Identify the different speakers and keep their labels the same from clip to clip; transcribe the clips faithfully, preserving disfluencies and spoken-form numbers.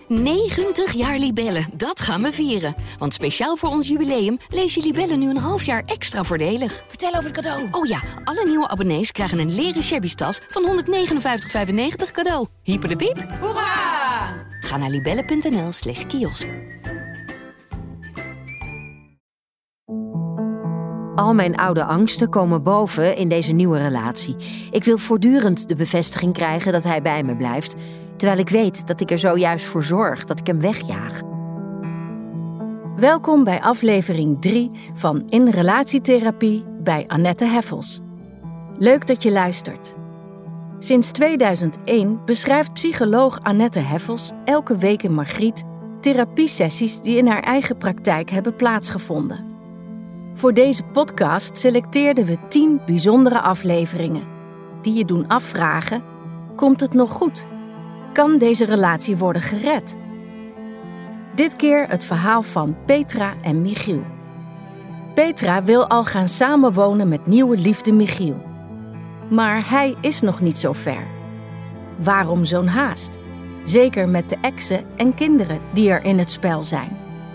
Speaker 1: negentig jaar Libellen, dat gaan we vieren. Want speciaal voor ons jubileum lees je Libellen nu een half jaar extra voordelig.
Speaker 2: Vertel over het cadeau.
Speaker 1: Oh ja, alle nieuwe abonnees krijgen een leren shabby tas van honderdnegenenvijftig vijfennegentig cadeau. Hyper de piep.
Speaker 2: Hoera!
Speaker 1: Ga naar libellen.nl slash kiosk.
Speaker 3: Al mijn oude angsten komen boven in deze nieuwe relatie. Ik wil voortdurend de bevestiging krijgen dat hij bij me blijft, terwijl ik weet dat ik er zojuist voor zorg dat ik hem wegjaag.
Speaker 4: Welkom bij aflevering drie van In Relatietherapie bij Annette Heffels. Leuk dat je luistert. Sinds tweeduizend één beschrijft psycholoog Annette Heffels elke week in Margriet therapiesessies die in haar eigen praktijk hebben plaatsgevonden. Voor deze podcast selecteerden we tien bijzondere afleveringen die je doen afvragen: komt het nog goed? Kan deze relatie worden gered? Dit keer het verhaal van Petra en Michiel. Petra wil al gaan samenwonen met nieuwe liefde Michiel. Maar hij is nog niet zo ver. Waarom zo'n haast? Zeker met de exen en kinderen die er in het spel zijn.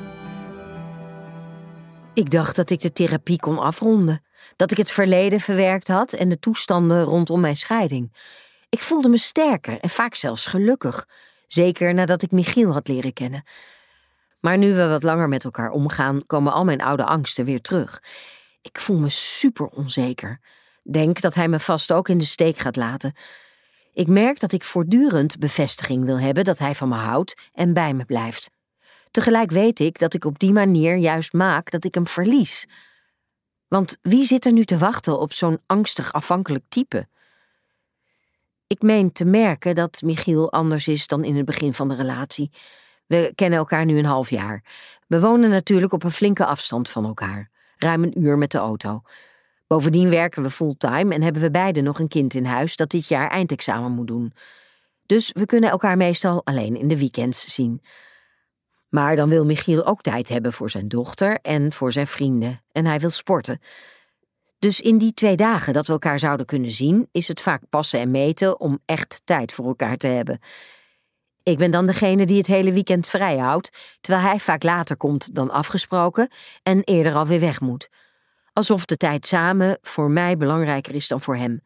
Speaker 3: Ik dacht dat ik de therapie kon afronden. Dat ik het verleden verwerkt had en de toestanden rondom mijn scheiding. Ik voelde me sterker en vaak zelfs gelukkig. Zeker nadat ik Michiel had leren kennen. Maar nu we wat langer met elkaar omgaan, komen al mijn oude angsten weer terug. Ik voel me super onzeker. Denk dat hij me vast ook in de steek gaat laten. Ik merk dat ik voortdurend bevestiging wil hebben dat hij van me houdt en bij me blijft. Tegelijk weet ik dat ik op die manier juist maak dat ik hem verlies. Want wie zit er nu te wachten op zo'n angstig afhankelijk type? Ik meen te merken dat Michiel anders is dan in het begin van de relatie. We kennen elkaar nu een half jaar. We wonen natuurlijk op een flinke afstand van elkaar. Ruim een uur met de auto. Bovendien werken we fulltime en hebben we beiden nog een kind in huis dat dit jaar eindexamen moet doen. Dus we kunnen elkaar meestal alleen in de weekends zien. Maar dan wil Michiel ook tijd hebben voor zijn dochter en voor zijn vrienden. En hij wil sporten. Dus in die twee dagen dat we elkaar zouden kunnen zien, is het vaak passen en meten om echt tijd voor elkaar te hebben. Ik ben dan degene die het hele weekend vrij houdt, terwijl hij vaak later komt dan afgesproken en eerder alweer weg moet. Alsof de tijd samen voor mij belangrijker is dan voor hem.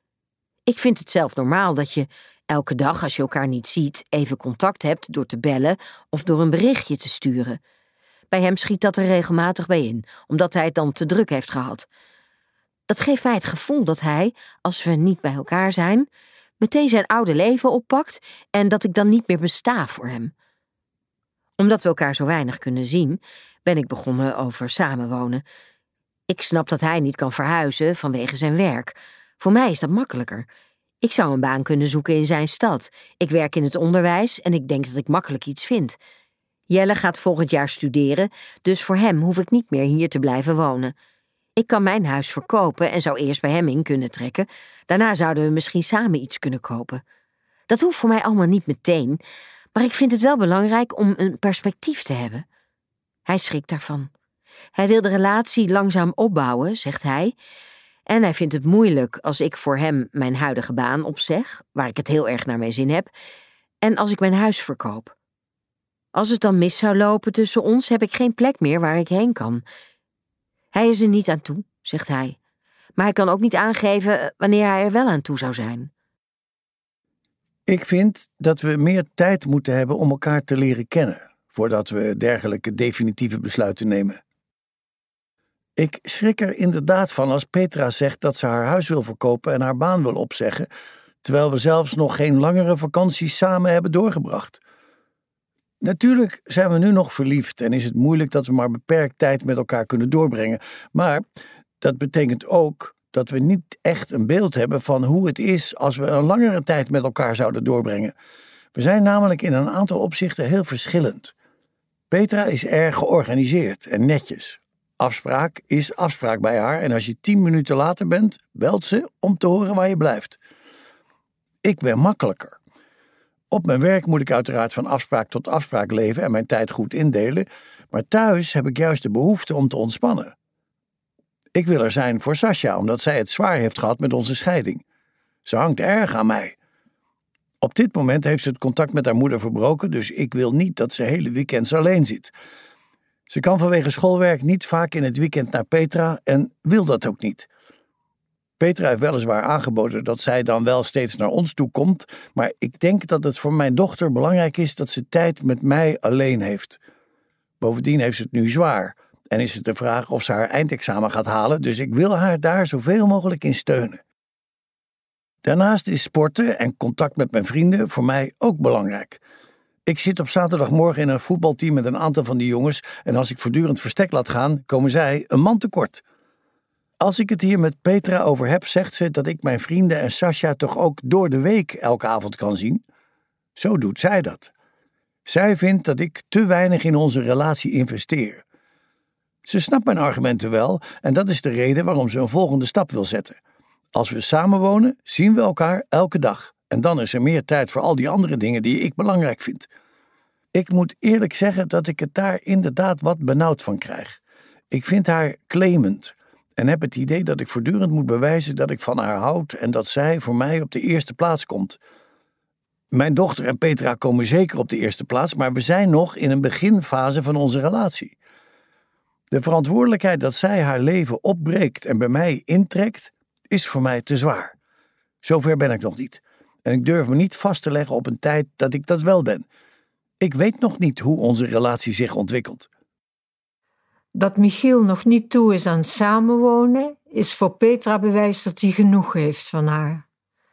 Speaker 3: Ik vind het zelf normaal dat je elke dag, als je elkaar niet ziet, even contact hebt door te bellen of door een berichtje te sturen. Bij hem schiet dat er regelmatig bij in, omdat hij het dan te druk heeft gehad. Dat geeft mij het gevoel dat hij, als we niet bij elkaar zijn, meteen zijn oude leven oppakt en dat ik dan niet meer besta voor hem. Omdat we elkaar zo weinig kunnen zien, ben ik begonnen over samenwonen. Ik snap dat hij niet kan verhuizen vanwege zijn werk. Voor mij is dat makkelijker. Ik zou een baan kunnen zoeken in zijn stad. Ik werk in het onderwijs en ik denk dat ik makkelijk iets vind. Jelle gaat volgend jaar studeren, dus voor hem hoef ik niet meer hier te blijven wonen. Ik kan mijn huis verkopen en zou eerst bij hem in kunnen trekken. Daarna zouden we misschien samen iets kunnen kopen. Dat hoeft voor mij allemaal niet meteen, maar ik vind het wel belangrijk om een perspectief te hebben. Hij schrikt daarvan. Hij wil de relatie langzaam opbouwen, zegt hij. En hij vindt het moeilijk als ik voor hem mijn huidige baan opzeg, waar ik het heel erg naar mijn zin heb, en als ik mijn huis verkoop. Als het dan mis zou lopen tussen ons, heb ik geen plek meer waar ik heen kan. Hij is er niet aan toe, zegt hij. Maar hij kan ook niet aangeven wanneer hij er wel aan toe zou zijn.
Speaker 5: Ik vind dat we meer tijd moeten hebben om elkaar te leren kennen, voordat we dergelijke definitieve besluiten nemen. Ik schrik er inderdaad van als Petra zegt dat ze haar huis wil verkopen en haar baan wil opzeggen, terwijl we zelfs nog geen langere vakanties samen hebben doorgebracht. Natuurlijk zijn we nu nog verliefd en is het moeilijk dat we maar beperkt tijd met elkaar kunnen doorbrengen. Maar dat betekent ook dat we niet echt een beeld hebben van hoe het is als we een langere tijd met elkaar zouden doorbrengen. We zijn namelijk in een aantal opzichten heel verschillend. Petra is erg georganiseerd en netjes. Afspraak is afspraak bij haar en als je tien minuten later bent, belt ze om te horen waar je blijft. Ik ben makkelijker. Op mijn werk moet ik uiteraard van afspraak tot afspraak leven en mijn tijd goed indelen, maar thuis heb ik juist de behoefte om te ontspannen. Ik wil er zijn voor Sascha, omdat zij het zwaar heeft gehad met onze scheiding. Ze hangt erg aan mij. Op dit moment heeft ze het contact met haar moeder verbroken, dus ik wil niet dat ze hele weekends alleen zit. Ze kan vanwege schoolwerk niet vaak in het weekend naar Petra en wil dat ook niet. Petra heeft weliswaar aangeboden dat zij dan wel steeds naar ons toe komt, maar ik denk dat het voor mijn dochter belangrijk is dat ze tijd met mij alleen heeft. Bovendien heeft ze het nu zwaar en is het de vraag of ze haar eindexamen gaat halen, dus ik wil haar daar zoveel mogelijk in steunen. Daarnaast is sporten en contact met mijn vrienden voor mij ook belangrijk. Ik zit op zaterdagmorgen in een voetbalteam met een aantal van die jongens en als ik voortdurend verstek laat gaan, komen zij een man tekort. Als ik het hier met Petra over heb, zegt ze dat ik mijn vrienden en Sascha toch ook door de week elke avond kan zien. Zo doet zij dat. Zij vindt dat ik te weinig in onze relatie investeer. Ze snapt mijn argumenten wel en dat is de reden waarom ze een volgende stap wil zetten. Als we samenwonen, zien we elkaar elke dag. En dan is er meer tijd voor al die andere dingen die ik belangrijk vind. Ik moet eerlijk zeggen dat ik het daar inderdaad wat benauwd van krijg. Ik vind haar claimend en heb het idee dat ik voortdurend moet bewijzen dat ik van haar houd en dat zij voor mij op de eerste plaats komt. Mijn dochter en Petra komen zeker op de eerste plaats, maar we zijn nog in een beginfase van onze relatie. De verantwoordelijkheid dat zij haar leven opbreekt en bij mij intrekt, is voor mij te zwaar. Zover ben ik nog niet. En ik durf me niet vast te leggen op een tijd dat ik dat wel ben. Ik weet nog niet hoe onze relatie zich ontwikkelt.
Speaker 2: Dat Michiel nog niet toe is aan samenwonen, is voor Petra bewijs dat hij genoeg heeft van haar.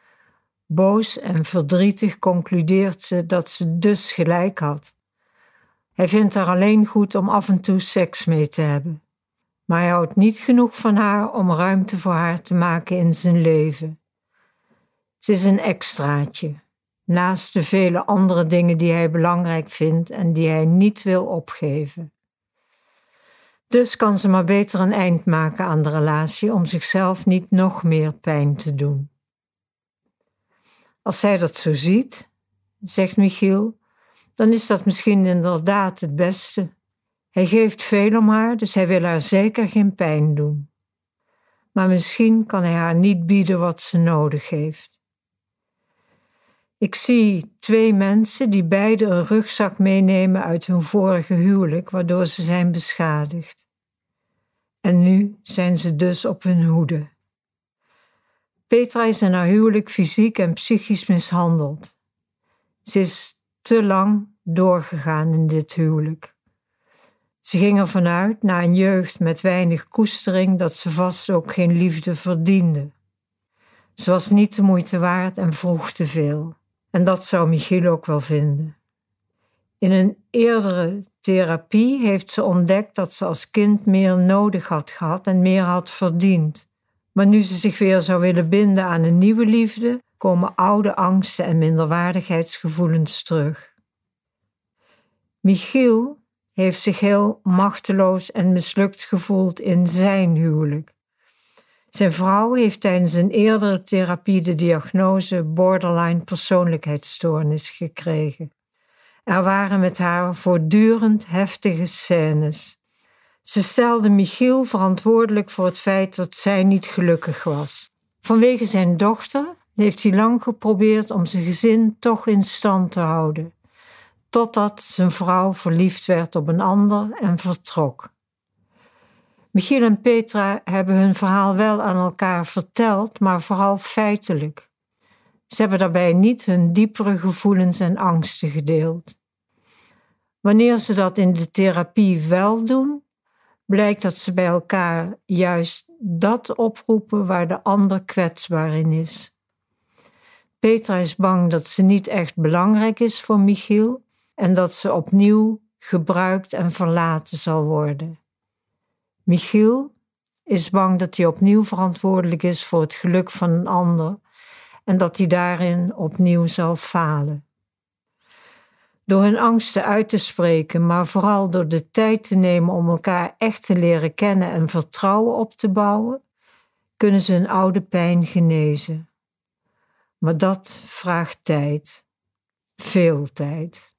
Speaker 2: Boos en verdrietig concludeert ze dat ze dus gelijk had. Hij vindt haar alleen goed om af en toe seks mee te hebben. Maar hij houdt niet genoeg van haar om ruimte voor haar te maken in zijn leven. Ze is een extraatje, naast de vele andere dingen die hij belangrijk vindt en die hij niet wil opgeven. Dus kan ze maar beter een eind maken aan de relatie om zichzelf niet nog meer pijn te doen. Als zij dat zo ziet, zegt Michiel, dan is dat misschien inderdaad het beste. Hij geeft veel om haar, dus hij wil haar zeker geen pijn doen. Maar misschien kan hij haar niet bieden wat ze nodig heeft. Ik zie twee mensen die beide een rugzak meenemen uit hun vorige huwelijk, waardoor ze zijn beschadigd. En nu zijn ze dus op hun hoede. Petra is in haar huwelijk fysiek en psychisch mishandeld. Ze is te lang doorgegaan in dit huwelijk. Ze ging ervan uit, na een jeugd met weinig koestering, dat ze vast ook geen liefde verdiende. Ze was niet de moeite waard en vroeg te veel. En dat zou Michiel ook wel vinden. In een eerdere therapie heeft ze ontdekt dat ze als kind meer nodig had gehad en meer had verdiend. Maar nu ze zich weer zou willen binden aan een nieuwe liefde, komen oude angsten en minderwaardigheidsgevoelens terug. Michiel heeft zich heel machteloos en mislukt gevoeld in zijn huwelijk. Zijn vrouw heeft tijdens een eerdere therapie de diagnose borderline persoonlijkheidsstoornis gekregen. Er waren met haar voortdurend heftige scènes. Ze stelde Michiel verantwoordelijk voor het feit dat zij niet gelukkig was. Vanwege zijn dochter heeft hij lang geprobeerd om zijn gezin toch in stand te houden, totdat zijn vrouw verliefd werd op een ander en vertrok. Michiel en Petra hebben hun verhaal wel aan elkaar verteld, maar vooral feitelijk. Ze hebben daarbij niet hun diepere gevoelens en angsten gedeeld. Wanneer ze dat in de therapie wel doen, blijkt dat ze bij elkaar juist dat oproepen waar de ander kwetsbaar in is. Petra is bang dat ze niet echt belangrijk is voor Michiel en dat ze opnieuw gebruikt en verlaten zal worden. Michiel is bang dat hij opnieuw verantwoordelijk is voor het geluk van een ander en dat hij daarin opnieuw zal falen. Door hun angsten uit te spreken, maar vooral door de tijd te nemen om elkaar echt te leren kennen en vertrouwen op te bouwen, kunnen ze hun oude pijn genezen. Maar dat vraagt tijd. Veel tijd.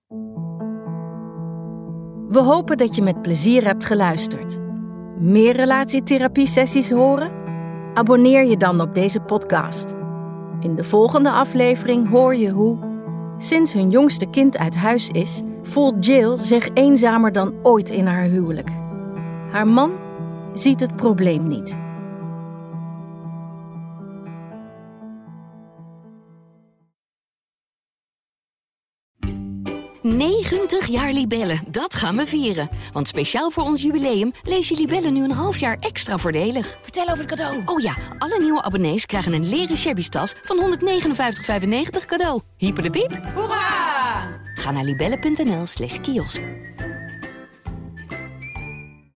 Speaker 4: We hopen dat je met plezier hebt geluisterd. Meer relatietherapie-sessies horen? Abonneer je dan op deze podcast. In de volgende aflevering hoor je hoe Sinds hun jongste kind uit huis is, voelt Jill zich eenzamer dan ooit in haar huwelijk. Haar man ziet het probleem niet.
Speaker 1: negentig jaar Libellen, dat gaan we vieren. Want speciaal voor ons jubileum lees je Libellen nu een half jaar extra voordelig.
Speaker 6: Vertel over het cadeau.
Speaker 1: Oh ja, alle nieuwe abonnees krijgen een leren shabby tas van honderdnegenenvijftig vijfennegentig cadeau. Hyper de piep.
Speaker 6: Hoera!
Speaker 1: Ga naar libellen punt n l slash kiosk.